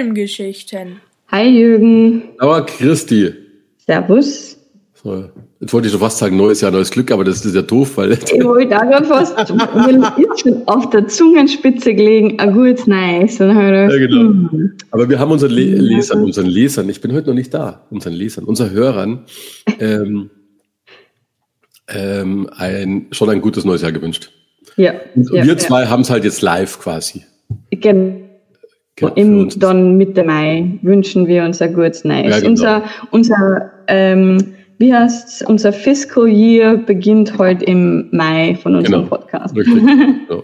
Filmgeschichten. Hi Jürgen. Aber Christi. Servus. So, jetzt wollte ich schon fast sagen, neues Jahr, neues Glück, aber das ist ja doof, weil... Ich wollte auch gerade fast, mir ist schon auf der Zungenspitze gelegen, ein gutes Neues. Ja, genau. Aber wir haben unseren Lesern, ich bin heute noch nicht da, unseren Lesern, unseren Hörern, schon ein gutes neues Jahr gewünscht. Ja. Und wir zwei haben es halt jetzt live quasi. Genau. Dann Mitte Mai wünschen wir uns ein gutes Neues. Ja, genau. Unser Fiscal Year beginnt heute im Mai von unserem Podcast. Richtig. Genau.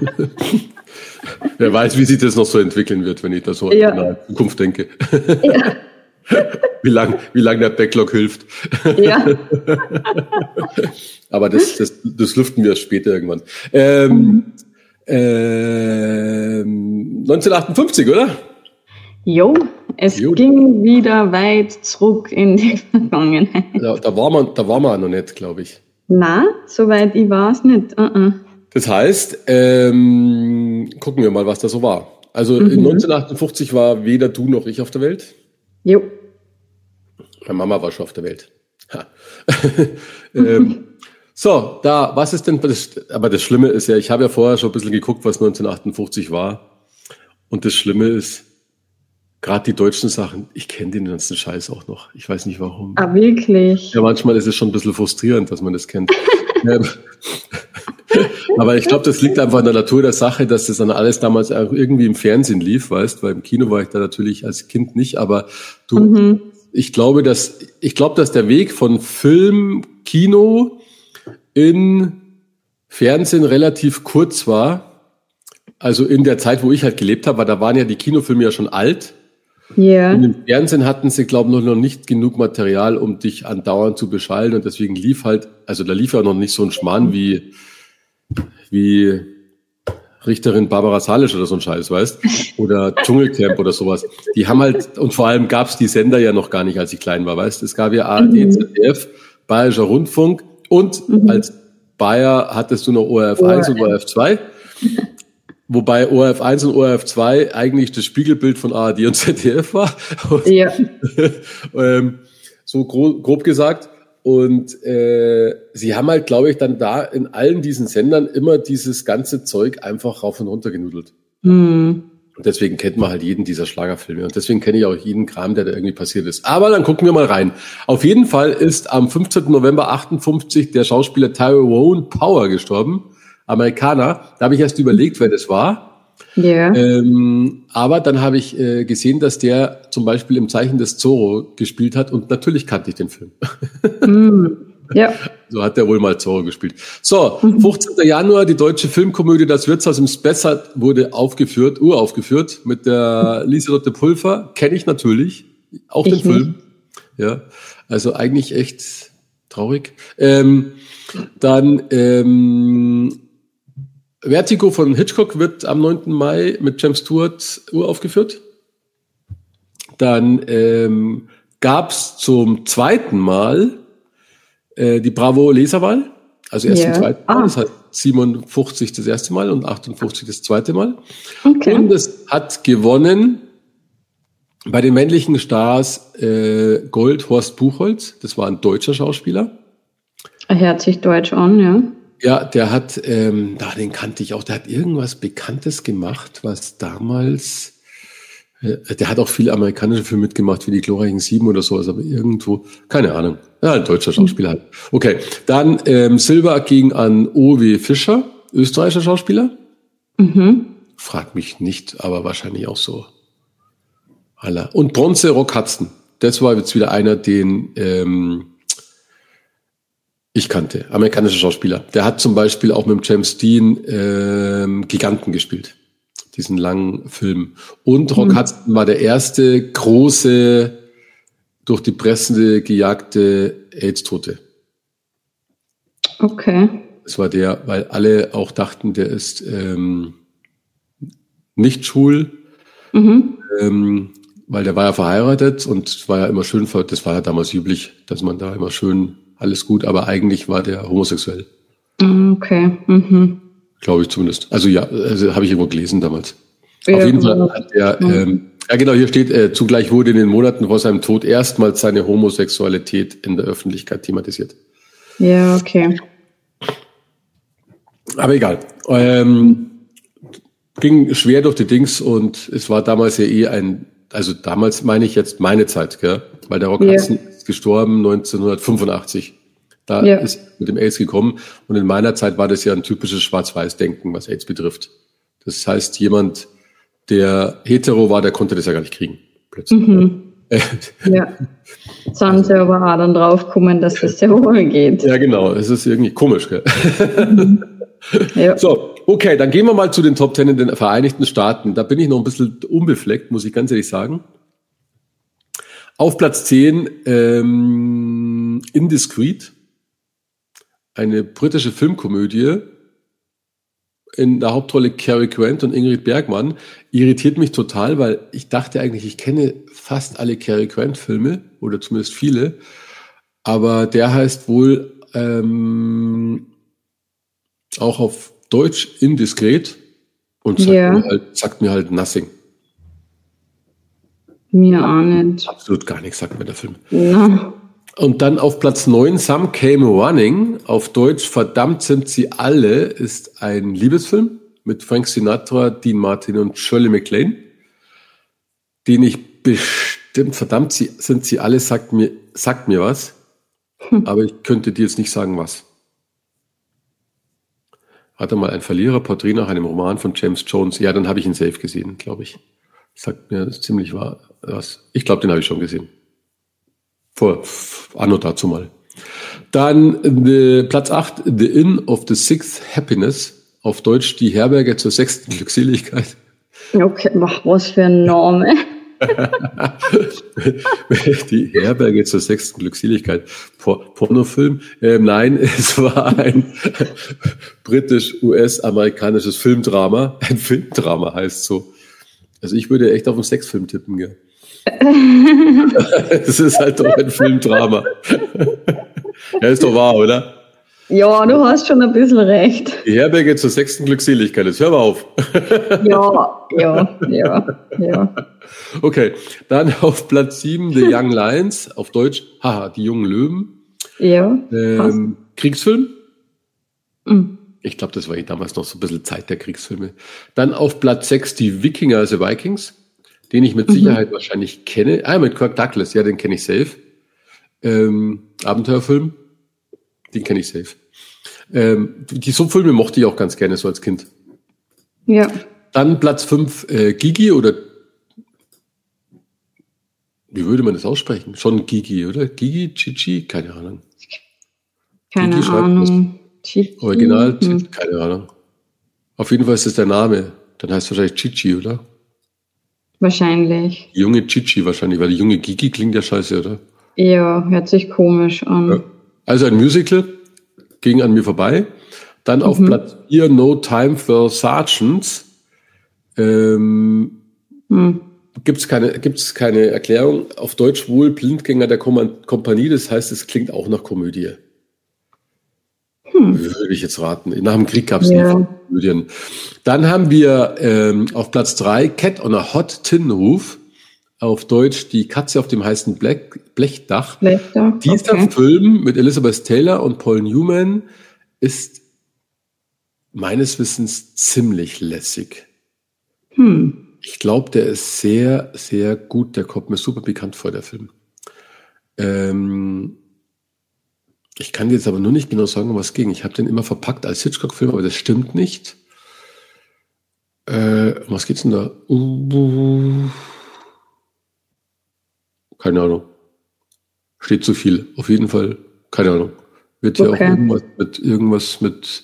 Wer weiß, wie sich das noch so entwickeln wird, wenn ich da so an die Zukunft denke. Ja. Wie lang der Backlog hilft. Ja. Aber das lüften wir später irgendwann. 1958, oder? Jo, es ging wieder weit zurück in die Vergangenheit. Da war man noch nicht, glaube ich. Na, soweit ich weiß nicht. Das heißt, gucken wir mal, was da so war. Also in 1958 war weder du noch ich auf der Welt. Jo. Meine Mama war schon auf der Welt. So, was ist denn, aber das Schlimme ist ja, ich habe ja vorher schon ein bisschen geguckt, was 1958 war. Und das Schlimme ist, gerade die deutschen Sachen, ich kenne den ganzen Scheiß auch noch. Ich weiß nicht warum. Ah, wirklich? Ja, manchmal ist es schon ein bisschen frustrierend, dass man das kennt. Aber ich glaube, das liegt einfach in der Natur der Sache, dass das dann alles damals auch irgendwie im Fernsehen lief, weißt, weil im Kino war ich da natürlich als Kind nicht, aber ich glaube, dass der Weg von Film, Kino in Fernsehen relativ kurz war. Also in der Zeit, wo ich halt gelebt habe, weil da waren ja die Kinofilme ja schon alt. Ja. Und im Fernsehen hatten sie, glaube ich, noch nicht genug Material, um dich andauernd zu beschallen. Und deswegen lief ja noch nicht so ein Schmarrn wie Richterin Barbara Salisch oder so ein Scheiß, weißt? Oder Dschungelcamp oder sowas. Die haben halt, und vor allem gab es die Sender ja noch gar nicht, als ich klein war, weißt? Es gab ja ARD, ZDF, Bayerischer Rundfunk und als Bayer hattest du noch ORF 1 und ORF 2. Wobei ORF 1 und ORF 2 eigentlich das Spiegelbild von ARD und ZDF war. Ja. So grob gesagt. Und sie haben halt, glaube ich, dann da in allen diesen Sendern immer dieses ganze Zeug einfach rauf und runter genudelt. Und deswegen kennt man halt jeden dieser Schlagerfilme. Und deswegen kenne ich auch jeden Kram, der da irgendwie passiert ist. Aber dann gucken wir mal rein. Auf jeden Fall ist am 15. November 58 der Schauspieler Tyrone Power gestorben. Amerikaner. Da habe ich erst überlegt, wer das war. Ja. Aber dann habe ich gesehen, dass der zum Beispiel im Zeichen des Zorro gespielt hat. Und natürlich kannte ich den Film. Ja. So hat der wohl mal Zorro gespielt. So, 15. Januar, die deutsche Filmkomödie Das Wirtshaus im Spessart wurde uraufgeführt mit der Lieselotte Pulver. Kenne ich natürlich. Auch den Film. Ja, also eigentlich echt traurig. Dann Vertigo von Hitchcock wird am 9. Mai mit James Stewart uraufgeführt. Dann gab's zum zweiten Mal die Bravo-Leserwahl, also erst zum zweiten Mal, das heißt 57 das erste Mal und 58 das zweite Mal. Okay. Und es hat gewonnen bei den männlichen Stars Gold Horst Buchholz, das war ein deutscher Schauspieler. Er hört sich deutsch an, ja. Ja, der hat, den kannte ich auch, der hat irgendwas Bekanntes gemacht, was damals... Der hat auch viele amerikanische Filme mitgemacht, wie die glorreichen 7 oder sowas, aber irgendwo, keine Ahnung. Ja, ein deutscher Schauspieler halt. Okay, dann Silber ging an O.W. Fischer, österreichischer Schauspieler. Frag mich nicht, aber wahrscheinlich auch so. Und Bronze Rock Hudson. Das war jetzt wieder einer, den ich kannte. Amerikanischer Schauspieler. Der hat zum Beispiel auch mit dem James Dean Giganten gespielt. Diesen langen Film. Und Rock Hudson war der erste große, durch die Presse gejagte AIDS-Tote. Okay. Das war der, weil alle auch dachten, der ist nicht schwul, weil der war ja verheiratet und es war ja immer schön, das war ja damals üblich, dass man da immer schön alles gut, aber eigentlich war der homosexuell. Okay. Glaube ich zumindest. Also ja, habe ich irgendwo gelesen damals. Ja, auf jeden Fall Ja, genau, hier steht, zugleich wurde in den Monaten vor seinem Tod erstmals seine Homosexualität in der Öffentlichkeit thematisiert. Ja, okay. Aber egal. Ging schwer durch die Dings und es war damals ja also damals meine ich jetzt meine Zeit, gell? Weil der Rock Hudson ist gestorben 1985. Da ist mit dem AIDS gekommen und in meiner Zeit war das ja ein typisches Schwarz-Weiß-Denken, was AIDS betrifft. Das heißt, jemand, der hetero war, der konnte das ja gar nicht kriegen, plötzlich. Ja, jetzt haben sie aber auch dann drauf gekommen, dass das sehr wohl geht. Ja, genau, es ist irgendwie komisch, gell? Ja. So, okay, dann gehen wir mal zu den Top 10 in den Vereinigten Staaten. Da bin ich noch ein bisschen unbefleckt, muss ich ganz ehrlich sagen. Auf Platz 10, Indiscreet, eine britische Filmkomödie. In der Hauptrolle Cary Grant und Ingrid Bergman. Irritiert mich total, weil ich dachte eigentlich, ich kenne fast alle Cary Grant-Filme oder zumindest viele. Aber der heißt wohl auch auf Deutsch Indiskret und sagt mir halt nothing. Mir auch nicht. Absolut gar nichts sagt mir der Film. Na. Und dann auf Platz 9, Some Came Running, auf Deutsch Verdammt sind sie alle, ist ein Liebesfilm mit Frank Sinatra, Dean Martin und Shirley MacLaine, den ich bestimmt, verdammt sind sie alle, sagt mir was, aber ich könnte dir jetzt nicht sagen, was. Warte mal, ein Verlierer, Porträt nach einem Roman von James Jones. Ja, dann habe ich ihn safe gesehen, glaube ich. Sagt mir ziemlich was. Ich glaube, den habe ich schon gesehen. Vor anno dazu mal. Dann Platz 8, The Inn of the Sixth Happiness. Auf Deutsch die Herberge zur sechsten Glückseligkeit. Okay, was für ein Name. Die Herberge zur sechsten Glückseligkeit. Pornofilm? Nein, es war ein britisch-US-amerikanisches Filmdrama. Ein Filmdrama heißt so. Also ich würde echt auf einen Sexfilm tippen, gell? Das ist halt doch ein Filmdrama. Ja, ist doch wahr, oder? Ja, du hast schon ein bisschen recht. Die Herberge zur sechsten Glückseligkeit. Jetzt hör mal auf. Ja. Okay, dann auf Platz 7 The Young Lions, auf Deutsch, die jungen Löwen. Ja. Kriegsfilm. Ich glaube, das war damals noch so ein bisschen Zeit der Kriegsfilme. Dann auf Platz 6 die Wikinger, also Vikings, den ich mit Sicherheit wahrscheinlich kenne. Mit Kirk Douglas, ja, den kenne ich safe. Abenteuerfilm, den kenne ich safe. So Filme mochte ich auch ganz gerne, so als Kind. Ja. Dann Platz 5 Gigi oder wie würde man das aussprechen? Schon Gigi, oder? Gigi, Chichi? Keine Ahnung. Keine Ahnung. Original, keine Ahnung. Auf jeden Fall ist das der Name. Dann heißt es wahrscheinlich Chichi, oder? Wahrscheinlich. Die junge Chichi wahrscheinlich, weil die junge Gigi klingt ja scheiße, oder? Ja, hört sich komisch an. Ja. Also ein Musical ging an mir vorbei. Dann auf Platz 4 No Time for Sergeants. Gibt's keine Erklärung. Auf Deutsch wohl Blindgänger der Kompanie. Das heißt, es klingt auch nach Komödie. Würde ich jetzt raten. Nach dem Krieg gab es nie Komödien. Dann haben wir auf Platz 3 Cat on a Hot Tin Roof. Auf Deutsch die Katze auf dem heißen Blechdach. Dieser Film mit Elizabeth Taylor und Paul Newman ist meines Wissens ziemlich lässig. Ich glaube, der ist sehr, sehr gut. Der kommt mir super bekannt vor, der Film. Ich kann jetzt aber nur nicht genau sagen, um was ging. Ich habe den immer verpackt als Hitchcock-Film, aber das stimmt nicht. Was geht's denn da? Keine Ahnung. Steht zu viel. Auf jeden Fall, keine Ahnung. Wird ja auch irgendwas mit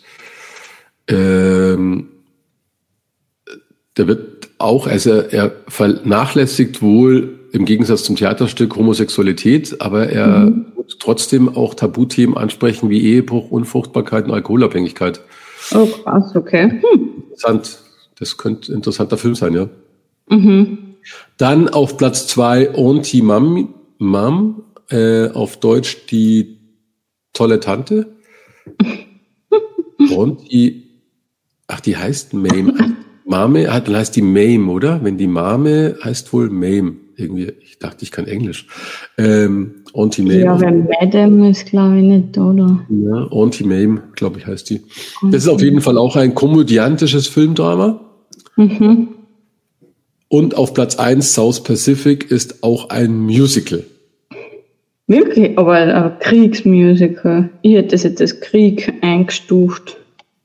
der wird auch, also er vernachlässigt wohl im Gegensatz zum Theaterstück Homosexualität, aber er muss trotzdem auch Tabuthemen ansprechen wie Ehebruch, Unfruchtbarkeit und Alkoholabhängigkeit. Oh, krass, okay. Interessant. Das könnte ein interessanter Film sein, ja. Dann auf Platz 2 Auntie Mom, auf Deutsch die tolle Tante. Auntie, die heißt Mame. Mame, dann heißt die Mame, oder? Wenn die Mame heißt wohl Mame. Irgendwie, ich dachte, ich kann Englisch. Auntie Mame. Ja, weil Madame ist, glaube ich, nicht, oder? Ja, Auntie Mame, glaube ich, heißt die. Das ist auf jeden Fall auch ein komödiantisches Filmdrama. Mhm. Und auf Platz 1 South Pacific ist auch ein Musical. Wirklich? Aber ein Kriegsmusical. Ich hätte das jetzt als Krieg eingestuft.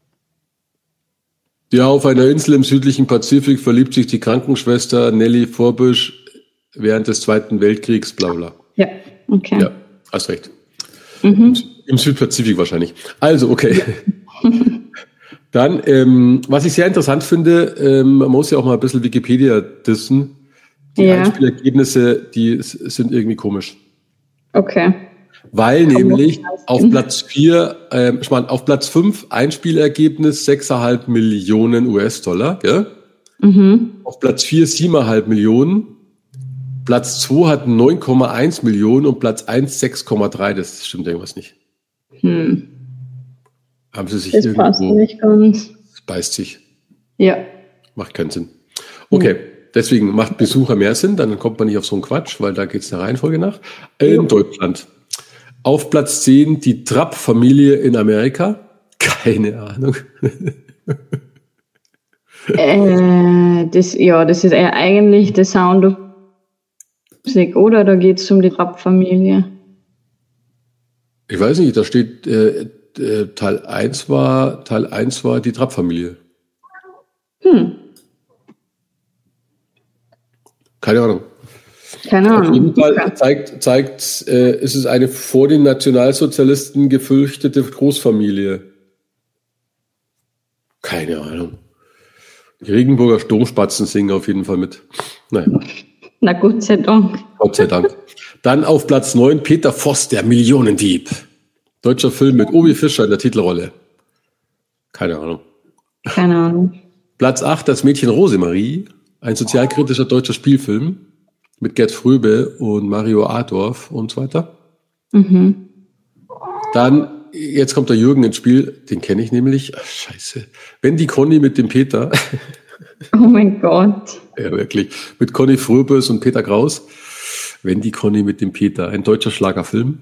Ja, auf einer Insel im südlichen Pazifik verliebt sich die Krankenschwester Nelly Forbush während des Zweiten Weltkriegs, bla bla. Ja, okay. Ja, hast recht. Im Südpazifik wahrscheinlich. Also, okay. Ja. Dann, was ich sehr interessant finde, man muss ja auch mal ein bisschen Wikipedia dissen. Die Einspielergebnisse, die sind irgendwie komisch. Okay. Weil nämlich auf Platz 4, auf Platz 5 Einspielergebnis 6,5 Millionen US-Dollar, gell? Mhm. Auf Platz 4 7,5 Millionen. Platz 2 hat 9,1 Millionen und Platz 1 6,3. Das stimmt irgendwas nicht. Haben sie sich das irgendwo... Das passt nicht ganz. Das beißt sich. Ja. Macht keinen Sinn. Okay, deswegen macht Besucher mehr Sinn, dann kommt man nicht auf so einen Quatsch, weil da geht es der Reihenfolge nach. In Deutschland. Auf Platz 10 die Trapp-Familie in Amerika. Keine Ahnung. Das ist ja eigentlich The Sound of Music, oder? Da geht es um die Trapp-Familie. Ich weiß nicht, da steht Teil 1 war die Trapp-Familie. Keine Ahnung. Auf jeden Fall zeigt ist es eine vor den Nationalsozialisten gefürchtete Großfamilie. Keine Ahnung. Die Regenburger Sturmspatzen singen auf jeden Fall mit. Naja. Na Gott sei Dank. Gott sei Dank. Dann auf Platz 9 Peter Voss, der Millionendieb. Deutscher Film mit Obi Fischer in der Titelrolle. Keine Ahnung. Keine Ahnung. Platz 8 Das Mädchen Rosemarie. Ein sozialkritischer deutscher Spielfilm. Mit Gerd Fröbe und Mario Adorf und so weiter. Mhm. Dann, jetzt kommt der Jürgen ins Spiel, den kenne ich nämlich. Ach, scheiße. Wenn die Conny mit dem Peter. Oh mein Gott. Ja, wirklich. Mit Conny Fröbes und Peter Kraus. Wenn die Conny mit dem Peter. Ein deutscher Schlagerfilm.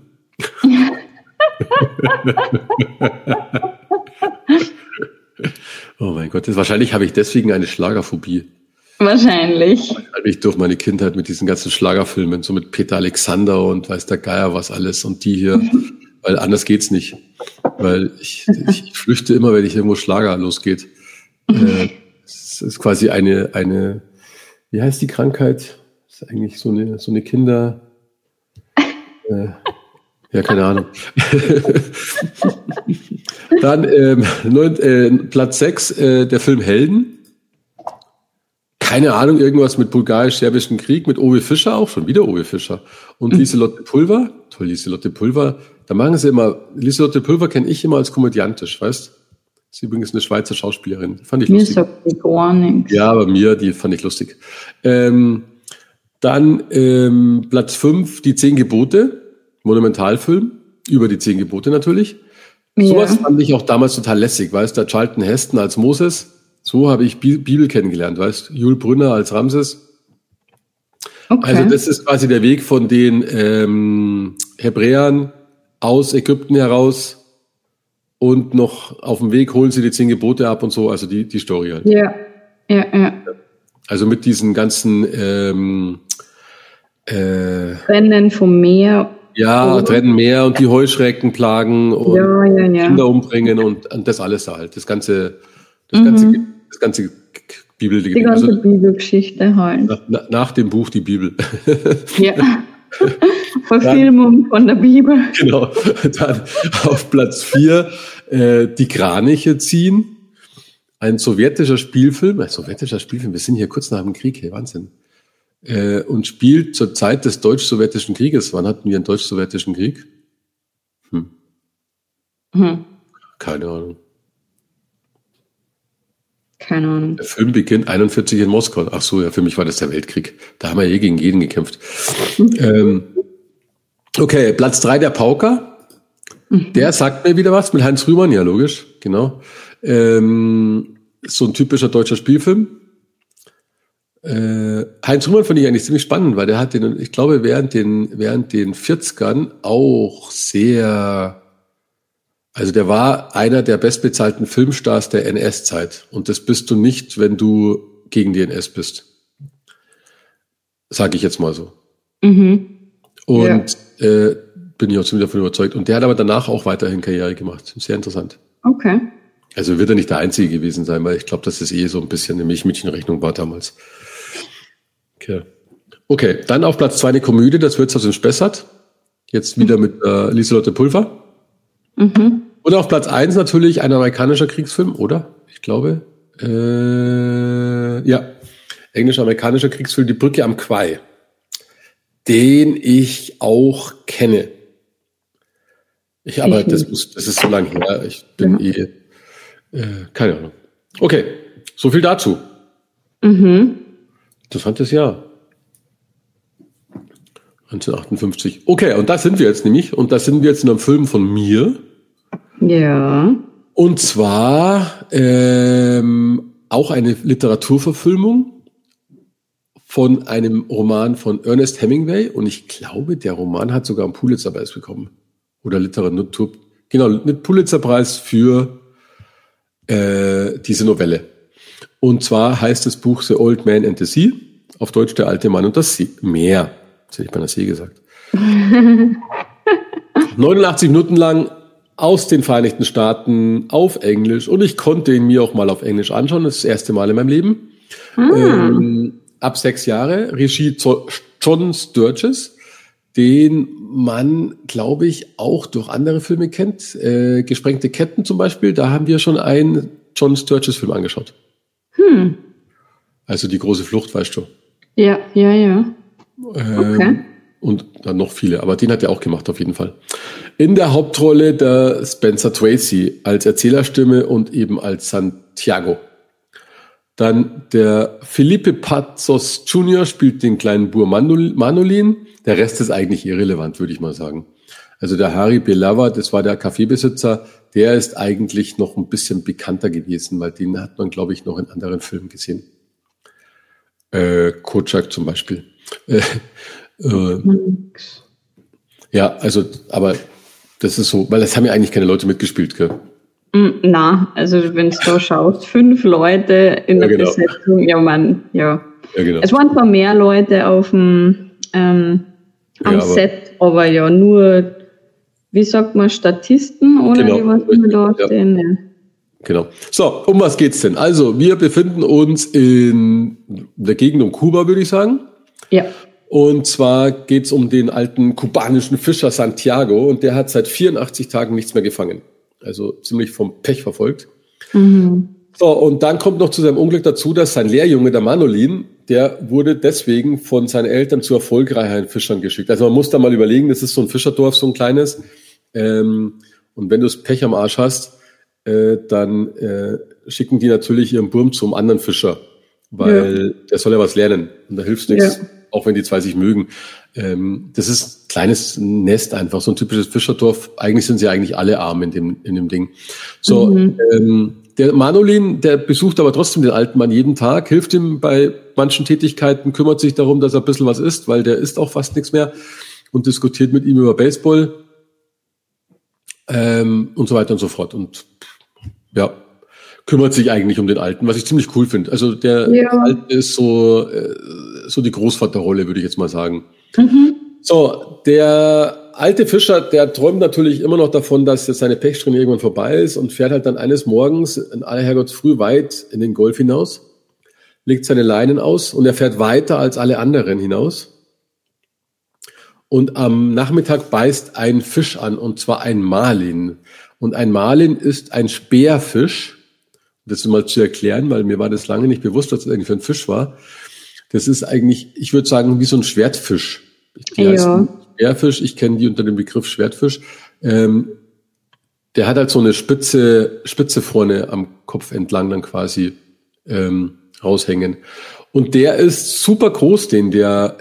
Oh mein Gott. Wahrscheinlich habe ich deswegen eine Schlagerphobie. Wahrscheinlich. Ich durch meine Kindheit mit diesen ganzen Schlagerfilmen, so mit Peter Alexander und weiß der Geier was alles und die hier, weil anders geht's nicht. Weil ich flüchte immer, wenn ich irgendwo Schlager losgeht. Es ist quasi eine, wie heißt die Krankheit? Das ist eigentlich so eine Kinder, ja, keine Ahnung. Dann Platz 6, der Film Helden. Keine Ahnung, irgendwas mit bulgarisch-serbischen Krieg, mit Owe Fischer auch, schon wieder Owe Fischer. Und Lieselotte Pulver, toll, Lieselotte Pulver, da machen sie immer, Lieselotte Pulver kenne ich immer als komödiantisch, weißt? Sie ist übrigens eine Schweizer Schauspielerin, fand ich lustig. Mir sagt die gar nichts. Ja, aber die fand ich lustig. Dann Platz 5, die 10 Gebote, Monumentalfilm, über die 10 Gebote natürlich. Ja. Sowas fand ich auch damals total lässig, weißt? Der Charlton Heston als Moses. So habe ich Bibel kennengelernt, weißt? Jules Brünner als Ramses. Okay. Also das ist quasi der Weg von den Hebräern aus Ägypten heraus und noch auf dem Weg holen sie die 10 Gebote ab und so, also die Story halt. Ja. Also mit diesen ganzen Trennen vom Meer. Ja, trennen Meer und die Heuschrecken plagen und Kinder umbringen und das alles da halt. Das ganze Bibelding. Die ganze Bibelgeschichte halt. Nach dem Buch die Bibel. Ja. Verfilmung von der Bibel. Genau. Dann auf Platz 4 die Kraniche ziehen. Ein sowjetischer Spielfilm. Wir sind hier kurz nach dem Krieg, hey, Wahnsinn. Und spielt zur Zeit des deutsch-sowjetischen Krieges. Wann hatten wir einen deutsch-sowjetischen Krieg? Keine Ahnung. Keine Ahnung. Der Film beginnt 41 in Moskau. Ach so, ja, für mich war das der Weltkrieg. Da haben wir gegen jeden gekämpft. Okay, Platz 3 der Pauker. Der sagt mir wieder was mit Heinz Rühmann, ja logisch, genau. so ein typischer deutscher Spielfilm. Heinz Rühmann fand ich eigentlich ziemlich spannend, weil der hat den, ich glaube, während den 40ern auch sehr, also der war einer der bestbezahlten Filmstars der NS-Zeit. Und das bist du nicht, wenn du gegen die NS bist. Sage ich jetzt mal so. Mhm. Und bin ich auch ziemlich davon überzeugt. Und der hat aber danach auch weiterhin Karriere gemacht. Sehr interessant. Okay. Also wird er nicht der Einzige gewesen sein, weil ich glaube, dass das so ein bisschen eine Milchmädchenrechnung war damals. Okay, dann auf Platz 2 eine Komödie, das Wirtshaus in Spessart. Jetzt wieder mit Lieselotte Pulver. Mhm. Und auf Platz 1 natürlich ein amerikanischer Kriegsfilm, oder? Ich glaube. Ja, englisch-amerikanischer Kriegsfilm, Die Brücke am Kwai. Den ich auch kenne. Aber das ist so lange her. Ich bin keine Ahnung. Okay, so viel dazu. Mhm. Interessantes Jahr. 1958. Okay, und da sind wir jetzt nämlich. Und da sind wir jetzt in einem Film von mir. Ja. Und zwar auch eine Literaturverfilmung von einem Roman von Ernest Hemingway. Und ich glaube, der Roman hat sogar einen Pulitzerpreis bekommen. Oder Literatur. Genau, einen Pulitzerpreis für diese Novelle. Und zwar heißt das Buch The Old Man and the Sea, auf Deutsch Der alte Mann und das Meer. Das hätte ich bei der See gesagt. 89 Minuten lang aus den Vereinigten Staaten auf Englisch. Und ich konnte ihn mir auch mal auf Englisch anschauen. Das ist das erste Mal in meinem Leben. Ab 6 Jahre. Regie John Sturges, den man, glaube ich, auch durch andere Filme kennt. Gesprengte Ketten zum Beispiel. Da haben wir schon einen John Sturges-Film angeschaut. Also die große Flucht, weißt du. Ja. Okay. Und dann noch viele, aber den hat er auch gemacht auf jeden Fall. In der Hauptrolle der Spencer Tracy als Erzählerstimme und eben als Santiago. Dann der Felipe Pazos Jr. spielt den kleinen Bur Manolin. Der Rest ist eigentlich irrelevant, würde ich mal sagen. Also der Harry Belava, das war der Kaffeebesitzer, der ist eigentlich noch ein bisschen bekannter gewesen, weil den hat man, glaube ich, noch in anderen Filmen gesehen. Kocak zum Beispiel. Ja, also, aber das ist so, weil das haben ja eigentlich keine Leute mitgespielt, gell? Na, also wenn du da schaust, 5 Leute in der Besetzung, ja, genau. Es waren zwar mehr Leute auf dem am Set, aber ja, nur, wie sagt man, Statisten, oder? Genau, die was da stehen, ja. Genau. So, um was geht's denn? Also, wir befinden uns in der Gegend um Kuba, würde ich sagen. Ja. Und zwar geht's um den alten kubanischen Fischer Santiago und der hat seit 84 Tagen nichts mehr gefangen. Also ziemlich vom Pech verfolgt. Mhm. So, und dann kommt noch zu seinem Unglück dazu, dass sein Lehrjunge, der Manolin, der wurde deswegen von seinen Eltern zu erfolgreichen Fischern geschickt. Also man muss da mal überlegen, das ist so ein Fischerdorf, so ein kleines. Und wenn du das Pech am Arsch hast, dann schicken die natürlich ihren Burm zum anderen Fischer, weil der soll ja was lernen und da hilft nichts, auch wenn die zwei sich mögen. Das ist ein kleines Nest einfach, so ein typisches Fischerdorf. Eigentlich sind sie eigentlich alle arm in dem Ding. So, der Manolin, der besucht aber trotzdem den alten Mann jeden Tag, hilft ihm bei manchen Tätigkeiten, kümmert sich darum, dass er ein bisschen was isst, weil der isst auch fast nichts mehr und diskutiert mit ihm über Baseball und so weiter und so fort. Und ja, kümmert sich eigentlich um den Alten, was ich ziemlich cool finde. Also der Alte ist so die Großvaterrolle, würde ich jetzt mal sagen. Mhm. So, der alte Fischer, der träumt natürlich immer noch davon, dass jetzt seine Pechsträhne irgendwann vorbei ist und fährt halt dann eines Morgens in aller Herrgottsfrüh weit in den Golf hinaus, legt seine Leinen aus und er fährt weiter als alle anderen hinaus. Und am Nachmittag beißt ein Fisch an, und zwar ein Marlin. Und ein Marlin ist ein Speerfisch. Das mal zu erklären, weil mir war das lange nicht bewusst, was das eigentlich für ein Fisch war. Das ist eigentlich, ich würde sagen, wie so ein Schwertfisch. Die heißen Speerfisch, ich kenne die unter dem Begriff Schwertfisch. Der hat halt so eine Spitze vorne am Kopf entlang dann quasi raushängen. Und der ist super groß, den der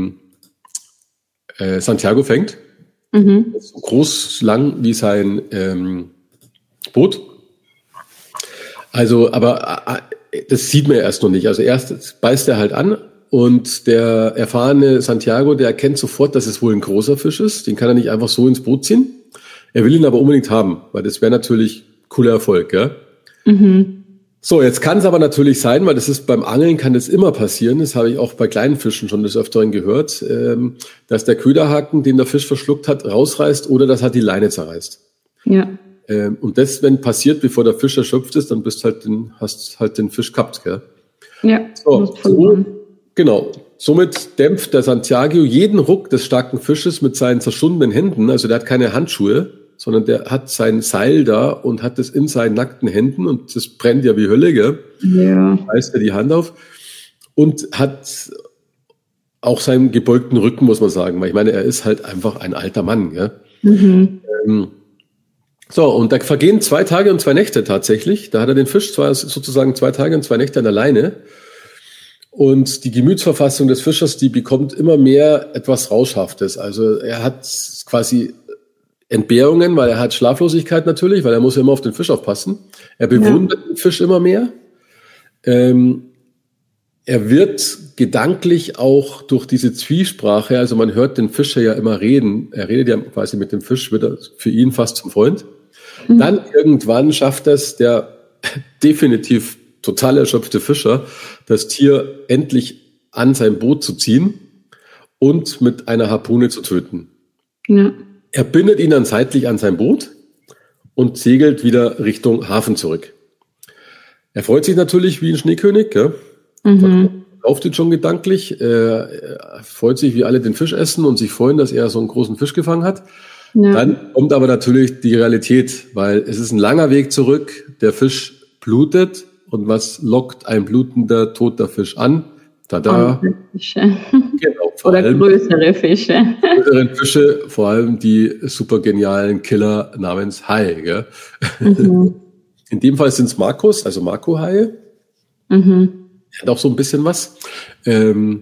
Santiago fängt. Mhm. So groß, lang wie sein Boot. Also, aber das sieht man ja erst noch nicht. Also erst beißt er halt an und der erfahrene Santiago, der erkennt sofort, dass es wohl ein großer Fisch ist. Den kann er nicht einfach so ins Boot ziehen. Er will ihn aber unbedingt haben, weil das wäre natürlich cooler Erfolg, gell? Mhm. So, jetzt kann es aber natürlich sein, weil das ist beim Angeln kann das immer passieren, das habe ich auch bei kleinen Fischen schon des Öfteren gehört, dass der Köderhaken, den der Fisch verschluckt hat, rausreißt oder dass er die Leine zerreißt. Ja. Und das, wenn passiert, bevor der Fisch erschöpft ist, dann hast halt den Fisch gehabt, gell? Ja. So, genau. Somit dämpft der Santiago jeden Ruck des starken Fisches mit seinen zerschundenen Händen. Also der hat keine Handschuhe, sondern der hat sein Seil da und hat das in seinen nackten Händen und das brennt ja wie Hölle, gell? Ja. Reißt er die Hand auf und hat auch seinen gebeugten Rücken, muss man sagen. Weil ich meine, er ist halt einfach ein alter Mann, gell? Mhm. So, und da vergehen 2 Tage und 2 Nächte tatsächlich. Da hat er den Fisch sozusagen 2 Tage und 2 Nächte an der Leine. Und die Gemütsverfassung des Fischers, die bekommt immer mehr etwas Rauschhaftes. Also er hat quasi Entbehrungen, weil er hat Schlaflosigkeit natürlich, weil er muss ja immer auf den Fisch aufpassen. Er bewundert den Fisch immer mehr. Er wird gedanklich auch durch diese Zwiesprache, also man hört den Fischer ja immer reden, er redet ja quasi mit dem Fisch, wird er für ihn fast zum Freund. Mhm. Dann irgendwann schafft es der definitiv total erschöpfte Fischer, das Tier endlich an sein Boot zu ziehen und mit einer Harpune zu töten. Ja. Er bindet ihn dann seitlich an sein Boot und segelt wieder Richtung Hafen zurück. Er freut sich natürlich wie ein Schneekönig, gell? Verkauft ihn schon gedanklich, freut sich, wie alle den Fisch essen und sich freuen, dass er so einen großen Fisch gefangen hat. Ja. Dann kommt aber natürlich die Realität, weil es ist ein langer Weg zurück, der Fisch blutet und was lockt ein blutender, toter Fisch an? Tada. Genau, oder größere Fische. Größere Fische, vor allem die super genialen Killer namens Hai. Gell? Mhm. In dem Fall sind es Makos, also Mako-Haie. Mhm. Hat auch so ein bisschen was. Und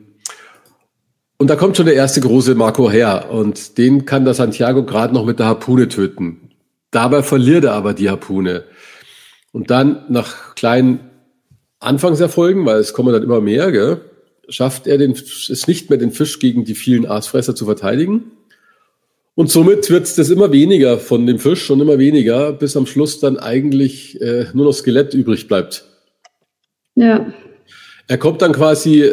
da kommt schon der erste große Mako her und den kann der Santiago gerade noch mit der Harpune töten. Dabei verliert er aber die Harpune. Und dann nach kleinen Anfangserfolgen, weil es kommen dann immer mehr, gell, schafft er es nicht mehr, den Fisch gegen die vielen Aasfresser zu verteidigen. Und somit wird das immer weniger von dem Fisch und immer weniger, bis am Schluss dann eigentlich nur noch Skelett übrig bleibt. Ja. Er kommt dann quasi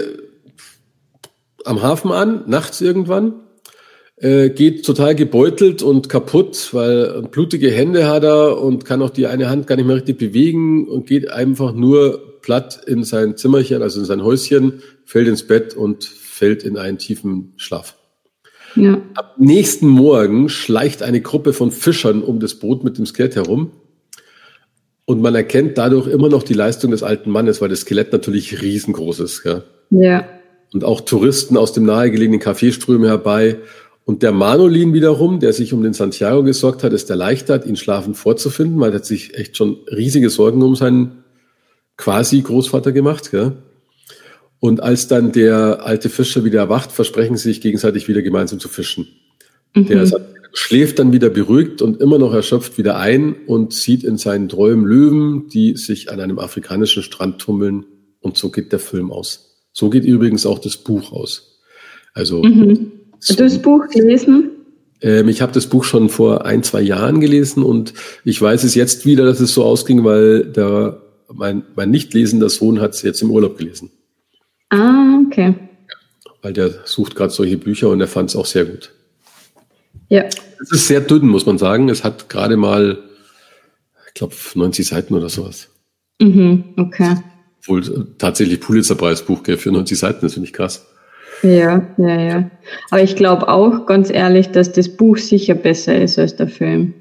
am Hafen an, nachts irgendwann, geht total gebeutelt und kaputt, weil blutige Hände hat er und kann auch die eine Hand gar nicht mehr richtig bewegen und geht einfach nur platt in sein Zimmerchen, also in sein Häuschen, fällt ins Bett und fällt in einen tiefen Schlaf. Ja. Am nächsten Morgen schleicht eine Gruppe von Fischern um das Boot mit dem Skelett herum. Und man erkennt dadurch immer noch die Leistung des alten Mannes, weil das Skelett natürlich riesengroß ist. Gell? Ja. Und auch Touristen aus dem nahegelegenen Café strömen herbei. Und der Manolin wiederum, der sich um den Santiago gesorgt hat, ist erleichtert, ihn schlafend vorzufinden, weil er hat sich echt schon riesige Sorgen um seinen quasi Großvater gemacht. Gell? Und als dann der alte Fischer wieder erwacht, versprechen sie sich gegenseitig wieder gemeinsam zu fischen. Mhm. Der schläft dann wieder beruhigt und immer noch erschöpft wieder ein und sieht in seinen Träumen Löwen, die sich an einem afrikanischen Strand tummeln. Und so geht der Film aus. So geht übrigens auch das Buch aus. Also, Hast du das Buch gelesen? Ich habe das Buch schon vor 1-2 Jahren gelesen und ich weiß es jetzt wieder, dass es so ausging, weil mein nicht lesender Sohn hat es jetzt im Urlaub gelesen. Ah, okay. Weil der sucht gerade solche Bücher und er fand es auch sehr gut. Ja. Es ist sehr dünn, muss man sagen. Es hat gerade mal, ich glaube, 90 Seiten oder sowas. Mhm, okay. Obwohl tatsächlich Pulitzer-Preisbuch für 90 Seiten, das finde ich krass. Ja. Aber ich glaube auch, ganz ehrlich, dass das Buch sicher besser ist als der Film.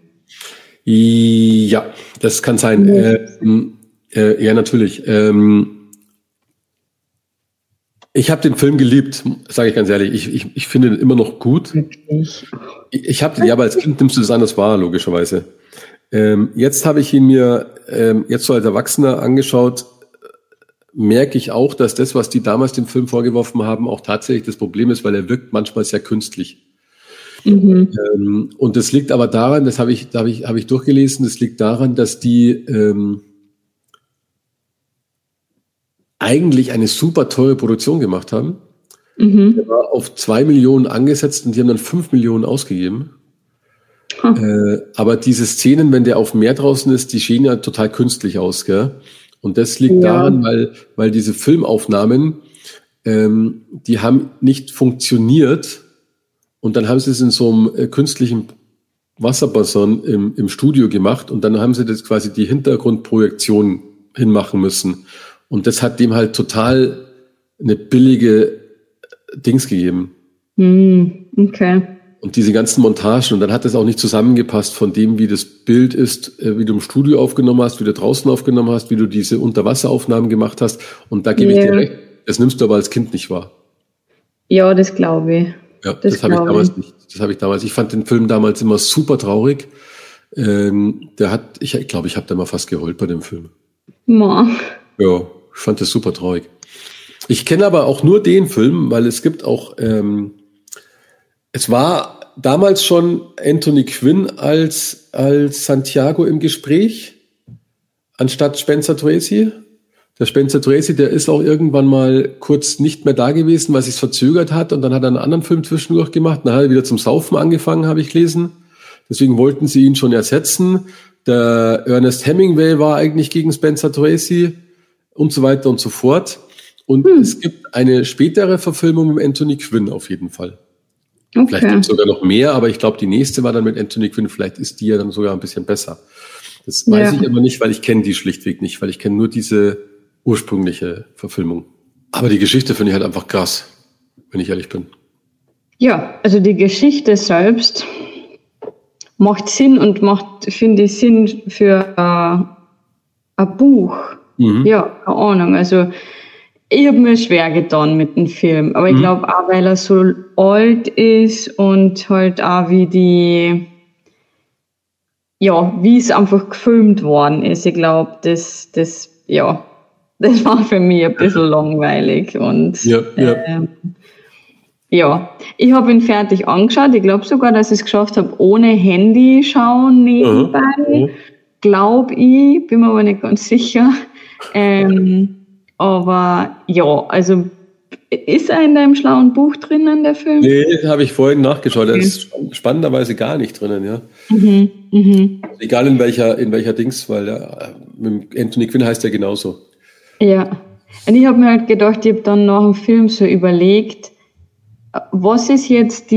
Ja, das kann sein. Ja, natürlich. Ich habe den Film geliebt, sage ich ganz ehrlich. Ich finde ihn immer noch gut. Wirklich? Ich habe den, ja, aber als Kind nimmst du das anders wahr, logischerweise. Jetzt habe ich ihn mir jetzt so als Erwachsener angeschaut, merke ich auch, dass das, was die damals dem Film vorgeworfen haben, auch tatsächlich das Problem ist, weil er wirkt manchmal sehr künstlich. Mhm. Und das liegt aber daran, das habe ich durchgelesen, das liegt daran, dass die eigentlich eine super teure Produktion gemacht haben. Der war auf 2 Millionen angesetzt und die haben dann 5 Millionen ausgegeben. Aber diese Szenen, wenn der auf dem Meer draußen ist, die sehen ja total künstlich aus, gell? Und das liegt daran, weil diese Filmaufnahmen, die haben nicht funktioniert und dann haben sie es in so einem künstlichen Wasserbassin im Studio gemacht und dann haben sie das quasi die Hintergrundprojektion hinmachen müssen. Und das hat dem halt total eine billige Dings gegeben. Okay. Und diese ganzen Montagen, und dann hat das auch nicht zusammengepasst von dem, wie das Bild ist, wie du im Studio aufgenommen hast, wie du draußen aufgenommen hast, wie du diese Unterwasseraufnahmen gemacht hast. Und da gebe ich dir recht, das nimmst du aber als Kind nicht wahr. Ja, das glaube ich. Ja, das habe ich damals nicht. Ich fand den Film damals immer super traurig. Ich glaube, ich habe da mal fast geheult bei dem Film. Ja, ich fand das super traurig. Ich kenne aber auch nur den Film, weil es gibt auch, es war damals schon Anthony Quinn als Santiago im Gespräch, anstatt Spencer Tracy. Der Spencer Tracy, der ist auch irgendwann mal kurz nicht mehr da gewesen, weil sich's verzögert hat und dann hat er einen anderen Film zwischendurch gemacht. Dann hat er wieder zum Saufen angefangen, habe ich gelesen. Deswegen wollten sie ihn schon ersetzen. Der Ernest Hemingway war eigentlich gegen Spencer Tracy und so weiter und so fort. Und es gibt eine spätere Verfilmung mit Anthony Quinn auf jeden Fall. Okay. Vielleicht gibt es sogar noch mehr, aber ich glaube, die nächste war dann mit Anthony Quinn. Vielleicht ist die ja dann sogar ein bisschen besser. Das weiß ich aber nicht, weil ich kenne die schlichtweg nicht, weil ich kenne nur diese ursprüngliche Verfilmung. Aber die Geschichte finde ich halt einfach krass, wenn ich ehrlich bin. Ja, also die Geschichte selbst macht Sinn und finde ich, Sinn für ein Buch. Ja, keine Ahnung. Also ich habe mir schwer getan mit dem Film, aber ich glaube auch, weil er so alt ist und halt auch wie es einfach gefilmt worden ist. Ich glaube, das war für mich ein bisschen langweilig und ich habe ihn fertig angeschaut. Ich glaube sogar, dass ich es geschafft habe, ohne Handy schauen nebenbei. Glaube ich, bin mir aber nicht ganz sicher. Aber ja, also ist er in deinem schlauen Buch drinnen, der Film? Nee, habe ich vorhin nachgeschaut. Er ist spannenderweise gar nicht drinnen, ja. Egal in welcher Dings, weil mit Anthony Quinn heißt er genauso. Ja, und ich habe mir halt gedacht, ich habe dann nach dem Film so überlegt, was ist jetzt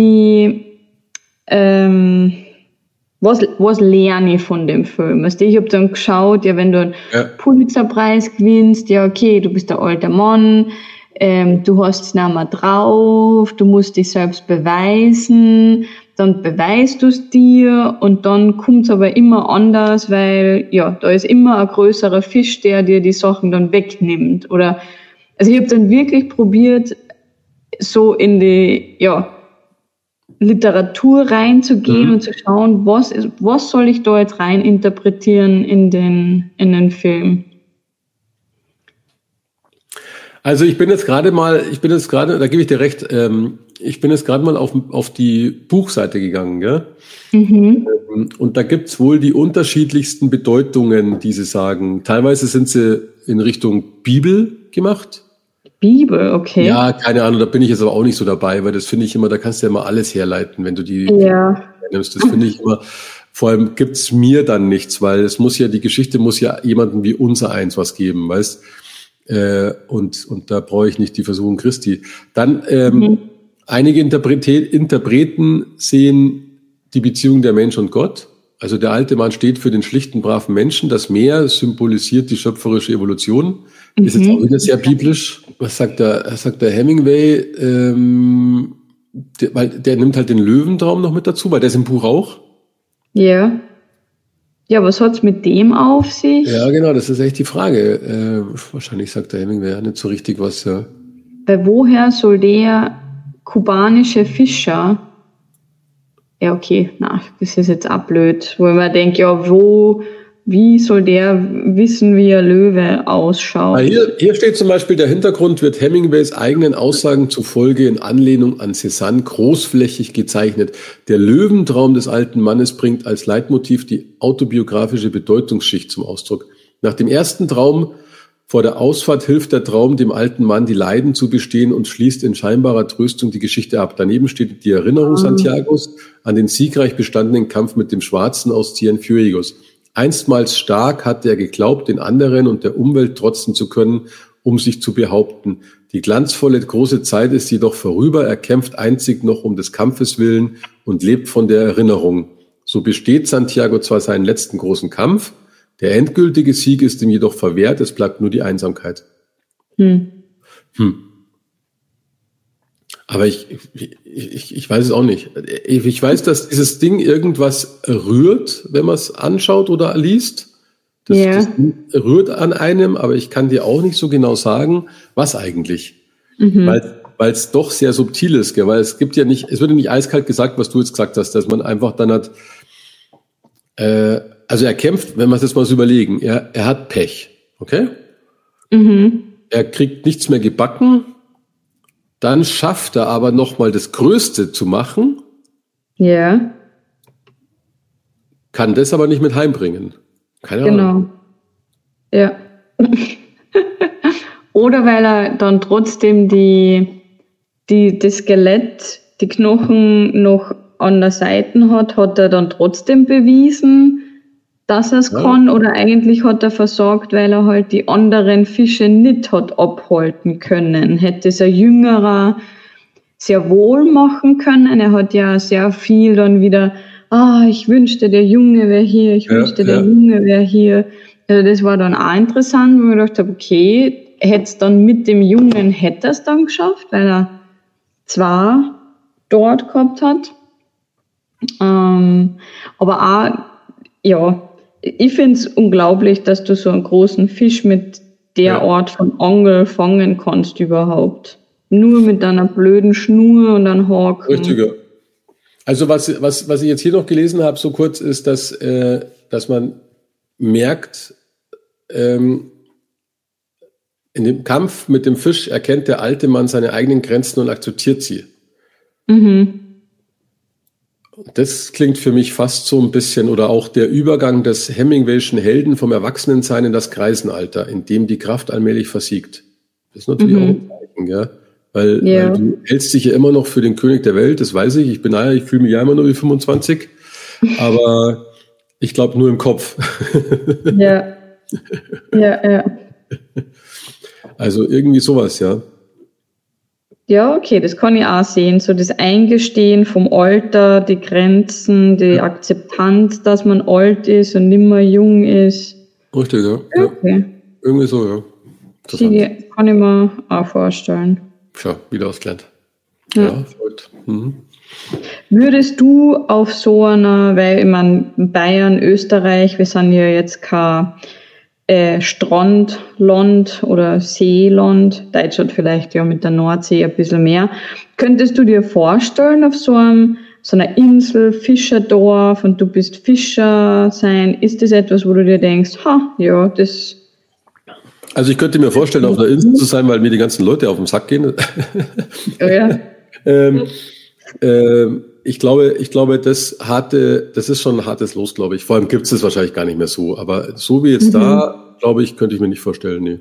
was lerne ich von dem Film? Also ich habe dann geschaut, ja, wenn du einen Pulitzerpreis gewinnst, ja, okay, du bist ein alter Mann, du hast es nicht mehr drauf, du musst dich selbst beweisen, dann beweist du es dir und dann kommt es aber immer anders, weil ja, da ist immer ein größerer Fisch, der dir die Sachen dann wegnimmt. Oder also ich habe dann wirklich probiert, so in die Literatur reinzugehen und zu schauen, was soll ich da jetzt rein interpretieren in den Film. Also ich bin jetzt gerade, da gebe ich dir recht, ich bin jetzt gerade mal auf die Buchseite gegangen, gell? Und da gibt's wohl die unterschiedlichsten Bedeutungen, die sie sagen. Teilweise sind sie in Richtung Bibel gemacht. Bibel, okay. Ja, keine Ahnung, da bin ich jetzt aber auch nicht so dabei, weil das finde ich immer, da kannst du ja immer alles herleiten, wenn du die nimmst. Das finde ich immer, vor allem gibt's mir dann nichts, weil die Geschichte muss ja jemandem wie unser eins was geben, weißt? Und da brauche ich nicht die Versuchung Christi. Dann einige Interpreten sehen die Beziehung der Mensch und Gott. Also der alte Mann steht für den schlichten, braven Menschen. Das Meer symbolisiert die schöpferische Evolution. Ist jetzt auch wieder sehr biblisch. Was sagt der Hemingway? Weil der nimmt halt den Löwentraum noch mit dazu, weil der ist im Buch auch. Ja. Ja, was hat's mit dem auf sich? Ja, genau, das ist echt die Frage. Wahrscheinlich sagt der Hemingway ja nicht so richtig was, ja. Weil woher soll der kubanische Fischer, ja okay, das ist jetzt auch blöd, wo ich mir denke, ja, wie soll der wissen, wie ein Löwe ausschaut? Hier steht zum Beispiel, der Hintergrund wird Hemingways eigenen Aussagen zufolge in Anlehnung an Cézanne großflächig gezeichnet. Der Löwentraum des alten Mannes bringt als Leitmotiv die autobiografische Bedeutungsschicht zum Ausdruck. Nach dem ersten Traum Vor der Ausfahrt hilft der Traum dem alten Mann, die Leiden zu bestehen und schließt in scheinbarer Tröstung die Geschichte ab. Daneben steht die Erinnerung Santiagos an den siegreich bestandenen Kampf mit dem Schwarzen aus Cienfuegos. Einstmals stark hat er geglaubt, den anderen und der Umwelt trotzen zu können, um sich zu behaupten. Die glanzvolle große Zeit ist jedoch vorüber. Er kämpft einzig noch um des Kampfes willen und lebt von der Erinnerung. So besteht Santiago zwar seinen letzten großen Kampf, der endgültige Sieg ist ihm jedoch verwehrt, es bleibt nur die Einsamkeit. Aber ich weiß es auch nicht. Ich weiß, dass dieses Ding irgendwas rührt, wenn man es anschaut oder liest. Das rührt an einem, aber ich kann dir auch nicht so genau sagen, was eigentlich. Weil es doch sehr subtil ist, gell? Weil es wird ja nicht eiskalt gesagt, was du jetzt gesagt hast, dass man einfach dann hat, also er kämpft, wenn wir es jetzt mal so überlegen, er hat Pech, okay? Er kriegt nichts mehr gebacken, dann schafft er aber nochmal das Größte zu machen. Ja. Kann das aber nicht mit heimbringen. Keine Ahnung. Genau. Ja. Oder weil er dann trotzdem das Skelett, die Knochen noch an der Seite hat er dann trotzdem bewiesen, dass er es kann, oder eigentlich hat er versagt, weil er halt die anderen Fische nicht hat abhalten können. Hätte es ein Jüngerer sehr wohl machen können. Er hat ja sehr viel dann wieder, ich wünschte, der Junge wäre hier, der Junge wäre hier. Also das war dann auch interessant, wo ich gedacht habe, okay, hätte es dann mit dem Jungen, hätte er es dann geschafft, weil er zwar dort gehabt hat. Aber auch, ja, ich finde es unglaublich, dass du so einen großen Fisch mit der Art von Angel fangen kannst überhaupt. Nur mit einer blöden Schnur und einem Haken. Richtig, ja. Also was ich jetzt hier noch gelesen habe, so kurz, ist, dass man merkt, in dem Kampf mit dem Fisch erkennt der alte Mann seine eigenen Grenzen und akzeptiert sie. Das klingt für mich fast so ein bisschen, oder auch der Übergang des Hemingwayschen Helden vom Erwachsenensein in das Greisenalter, in dem die Kraft allmählich versiegt. Das ist natürlich auch ein Zeichen, ja. Weil du hältst dich ja immer noch für den König der Welt, das weiß ich. Ich fühle mich ja immer nur wie 25, aber ich glaube nur im Kopf. Ja. Also irgendwie sowas, ja. Ja, okay, das kann ich auch sehen. So das Eingestehen vom Alter, die Grenzen, die Akzeptanz, dass man alt ist und nicht mehr jung ist. Richtig, ja. Okay. Irgendwie so, ja. Die kann ich mir auch vorstellen. Tja, wieder ausgelernt. Ja, verrückt. Würdest du auf so einer, weil ich meine, Bayern, Österreich, wir sind ja jetzt kein Strandland oder Seeland, Deutschland vielleicht ja mit der Nordsee ein bisschen mehr. Könntest du dir vorstellen, auf so einer Insel, Fischerdorf, und du bist Fischer sein, ist das etwas, wo du dir denkst, das... Also ich könnte mir vorstellen, auf einer Insel zu sein, weil mir die ganzen Leute auf den Sack gehen. Ja. Ich glaube, das ist schon ein hartes Los, glaube ich. Vor allem gibt es wahrscheinlich gar nicht mehr so. Aber so wie jetzt da, glaube ich, könnte ich mir nicht vorstellen,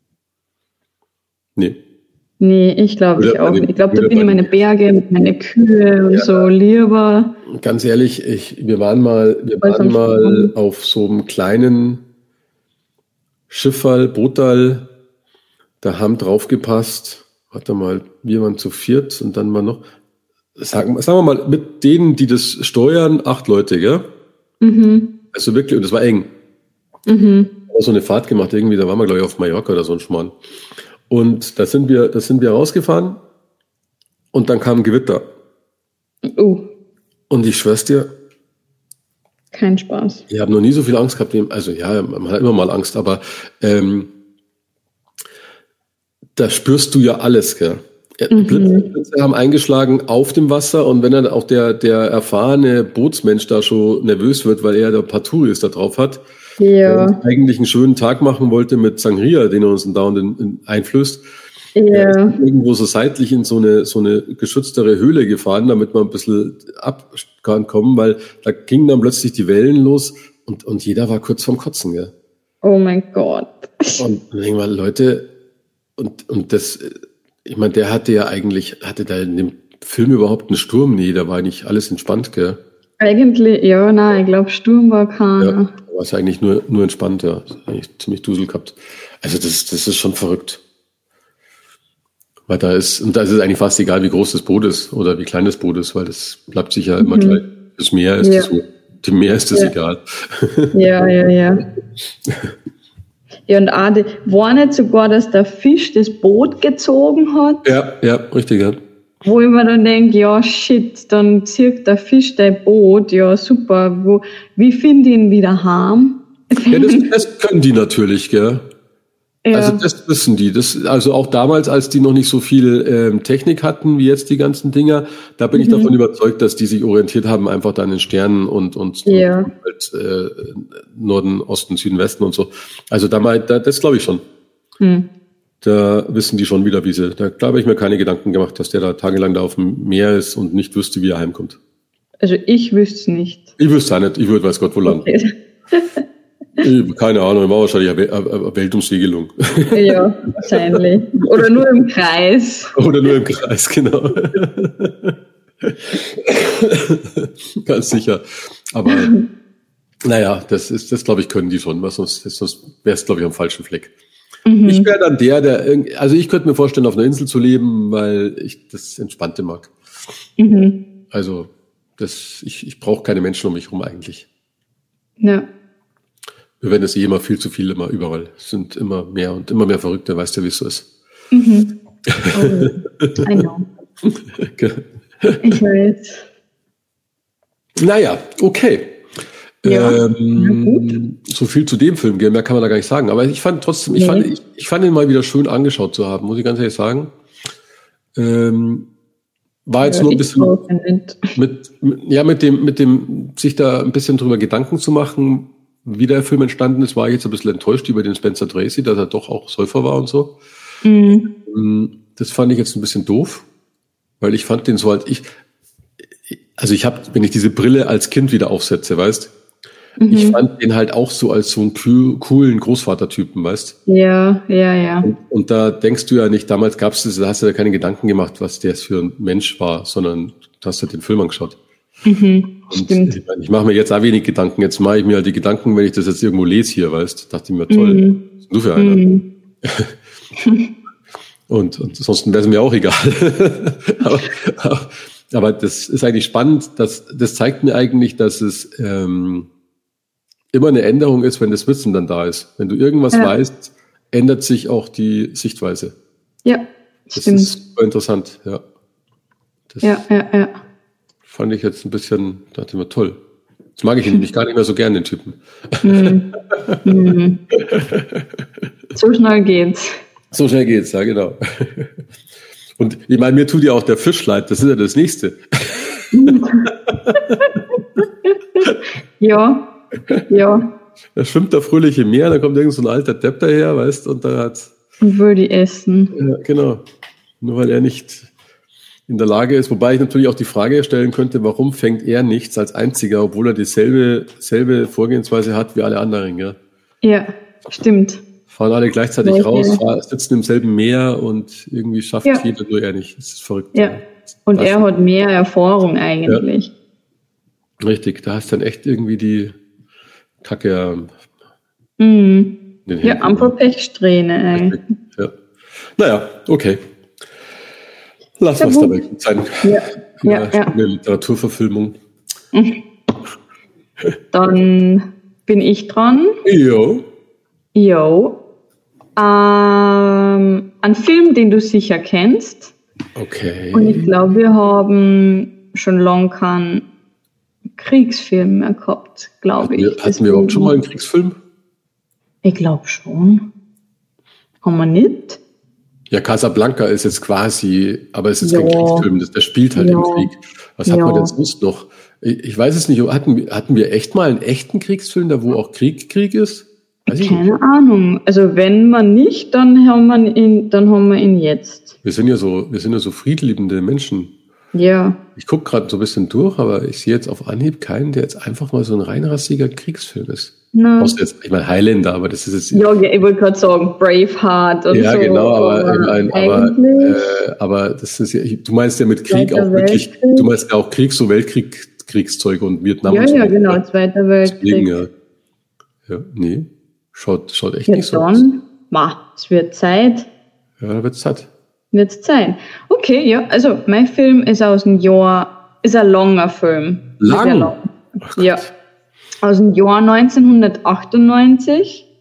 nee. Nee, ich glaube auch nicht. Ich glaube, da bin ich meine Berge mit meinen Kühe und so lieber. Ganz ehrlich, wir waren mal auf so einem kleinen Schifferl, Bootal, da haben draufgepasst, wir waren zu viert und dann mal noch, sagen wir mal, mit denen, die das steuern, 8 Leute, gell? Also wirklich, und das war eng. Auch so eine Fahrt gemacht irgendwie, da waren wir, glaube ich, auf Mallorca oder so ein Schmarrn. Und da sind wir rausgefahren und dann kam ein Gewitter. Und ich schwör's dir, kein Spaß. Ich habe noch nie so viel Angst gehabt. Also ja, man hat immer mal Angst, aber da spürst du ja alles, gell? Blitze haben eingeschlagen auf dem Wasser, und wenn dann auch der erfahrene Bootsmensch da schon nervös wird, weil er da ein paar Touris da drauf hat, der uns eigentlich einen schönen Tag machen wollte mit Sangria, den er uns dauernd einflößt, ist irgendwo so seitlich in so eine geschütztere Höhle gefahren, damit man ein bisschen abkommen, weil da gingen dann plötzlich die Wellen los und jeder war kurz vorm Kotzen, gell? Oh mein Gott. Und irgendwann Leute, und das, ich meine, der hatte da in dem Film überhaupt einen Sturm? Nee, da war eigentlich alles entspannt, gell? Eigentlich, ja, nein, ich glaube, Sturm war keiner. Ja, da war es eigentlich nur entspannt, ja. Das eigentlich ziemlich Dusel gehabt. Also das ist schon verrückt. Weil da ist es eigentlich fast egal, wie groß das Boot ist oder wie klein das Boot ist, weil das bleibt sicher immer gleich. Das Meer ist dem Meer ist das egal. Ja. Ja, und auch war nicht sogar, dass der Fisch das Boot gezogen hat? Ja, richtig, ja. Wo ich mir dann denke, ja, shit, dann zieht der Fisch dein Boot, ja, super. Wie finde ich ihn wieder heim? Ja, das können die natürlich, gell? Ja. Also das wissen die. Also auch damals, als die noch nicht so viel Technik hatten wie jetzt die ganzen Dinger, da bin ich davon überzeugt, dass die sich orientiert haben einfach da an den Sternen und halt, Norden, Osten, Süden, Westen und so. Also das glaube ich schon. Da wissen die schon wieder, da habe ich mir keine Gedanken gemacht, dass der da tagelang da auf dem Meer ist und nicht wüsste, wie er heimkommt. Also ich wüsste es nicht. Ich wüsste es auch nicht. Ich würde weiß Gott wo landen. Okay. Keine Ahnung, war wahrscheinlich eine Weltumsegelung. Ja, wahrscheinlich. Oder nur im Kreis. Oder nur im Kreis, genau. Ganz sicher. Aber naja, das glaube ich, können die schon. Sonst wäre es, glaube ich, am falschen Fleck. Ich wäre dann also ich könnte mir vorstellen, auf einer Insel zu leben, weil ich das Entspannte mag. Also ich brauche keine Menschen um mich herum eigentlich. Ja. Wir werden es immer viel zu viel, immer überall. Es sind immer mehr und immer mehr Verrückte, weißt du, wie es so ist. Oh, I know. Ich weiß. Naja, okay. Ja, so viel zu dem Film, mehr kann man da gar nicht sagen. Aber ich fand trotzdem, ich fand ihn mal wieder schön angeschaut zu haben, muss ich ganz ehrlich sagen. War jetzt nur ein bisschen mit dem sich da ein bisschen drüber Gedanken zu machen, wie der Film entstanden ist, war ich jetzt ein bisschen enttäuscht über den Spencer Tracy, dass er doch auch Säufer war und so. Das fand ich jetzt ein bisschen doof, weil ich fand den so halt, wenn ich diese Brille als Kind wieder aufsetze, weißt, ich fand den halt auch so als so einen coolen Großvatertypen, weißt. Ja. Und da denkst du ja nicht, damals da hast du ja keine Gedanken gemacht, was der für ein Mensch war, sondern du hast ja den Film angeschaut. Und ich mache mir jetzt auch wenig Gedanken. Jetzt mache ich mir halt die Gedanken, wenn ich das jetzt irgendwo lese hier, weißt, dachte ich mir, toll, was bist du für einer? Und ansonsten wäre es mir auch egal. aber das ist eigentlich spannend, das zeigt mir eigentlich, dass es immer eine Änderung ist, wenn das Wissen dann da ist. Wenn du irgendwas weißt, ändert sich auch die Sichtweise. Ja, das ist super interessant, ja. Ja. Fand ich jetzt ein bisschen, dachte ich mir, toll. Jetzt mag ich ihn nämlich gar nicht mehr so gern, den Typen. So schnell geht's. So schnell geht's, ja, genau. Und ich meine, mir tut ja auch der Fisch leid, das ist ja das Nächste. Ja. Da schwimmt der fröhliche Meer, da kommt irgend so ein alter Depp daher, weißt, und will die essen. Ja, genau. Nur weil er nicht in der Lage ist, wobei ich natürlich auch die Frage stellen könnte, warum fängt er nichts als Einziger, obwohl er dieselbe Vorgehensweise hat wie alle anderen, ja? Ja, stimmt. Fahren alle gleichzeitig raus, sitzen im selben Meer und irgendwie schafft jeder, nur er nicht. Das ist verrückt. Ja, und er hat mehr Erfahrung eigentlich. Ja. Richtig, da hast du dann echt irgendwie die Kacke einfach Pechsträhne eigentlich. Ja. Naja, okay. Lass uns dabei gut sein. Ja. Eine Literaturverfilmung. Dann bin ich dran. Jo. Ein Film, den du sicher kennst. Okay. Und ich glaube, wir haben schon lange keinen Kriegsfilm mehr gehabt, glaube ich. Hatten wir überhaupt schon mal einen Kriegsfilm? Ich glaube schon. Haben wir nicht? Ja, Casablanca ist jetzt quasi, aber es ist kein Kriegsfilm, der spielt halt im Krieg. Was hat man denn sonst noch? Ich weiß es nicht, hatten wir echt mal einen echten Kriegsfilm, da wo auch Krieg ist? Keine Ahnung. Also wenn man nicht, dann haben wir ihn jetzt. Wir sind ja so friedliebende Menschen. Ja. Ich gucke gerade so ein bisschen durch, aber ich sehe jetzt auf Anhieb keinen, der jetzt einfach mal so ein reinrassiger Kriegsfilm ist. No. Jetzt, ich meine Highlander, aber das ist jetzt... Ja, ich wollte gerade sagen, Braveheart und ja, so. Ja, genau, aber das ist ja, du meinst ja mit Krieg auch wirklich, du meinst ja auch Krieg, so Weltkriegszeug und Vietnam ja, und so. Ja, genau, Zweiter Weltkrieg. Deswegen, ja, nee, schaut echt ja, nicht so aus. Es wird Zeit. Ja, da wird's Zeit. Wird's Zeit. Okay, ja, also mein Film ist aus dem Jahr, ist ein langer Film. Lang? Ja. Aus dem Jahr 1998,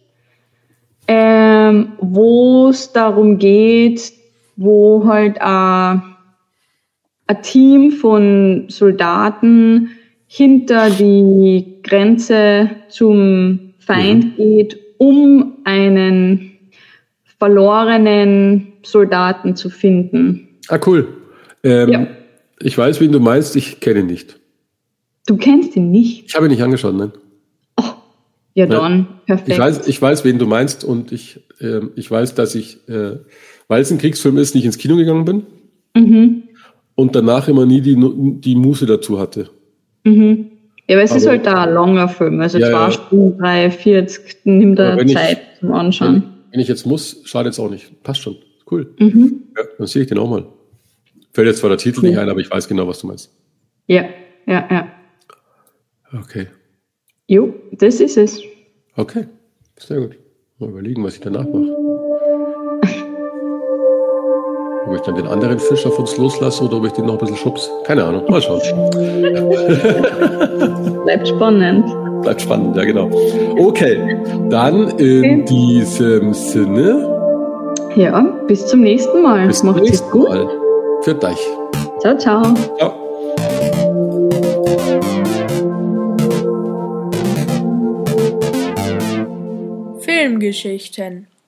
wo es darum geht, wo halt ein Team von Soldaten hinter die Grenze zum Feind geht, um einen verlorenen Soldaten zu finden. Ah, cool. Ja. Ich weiß, wen du meinst, ich kenne ihn nicht. Du kennst ihn nicht? Ich habe ihn nicht angeschaut, nein. Oh, ja dann, perfekt. Ich weiß, wen du meinst und ich weiß, dass ich, weil es ein Kriegsfilm ist, nicht ins Kino gegangen bin und danach immer nie die Muße dazu hatte. Mhm. Ja, aber es ist halt ein langer Film, also 2 Stunden 43, nimmt er Zeit zum Anschauen. Wenn ich jetzt muss, schadet es auch nicht. Passt schon, cool. Ja, dann sehe ich den auch mal. Fällt jetzt zwar der Titel nicht ein, aber ich weiß genau, was du meinst. Ja. Okay. Jo, das ist es. Okay, sehr gut. Mal überlegen, was ich danach mache. Ob ich dann den anderen Fisch auf uns loslasse oder ob ich den noch ein bisschen schubs. Keine Ahnung, mal schauen. Bleibt spannend. Bleibt spannend, ja genau. Okay, dann in diesem Sinne. Ja, bis zum nächsten Mal. Bis zum nächsten Mal. Für dich. Ciao, ciao. Ciao. Filmgeschichten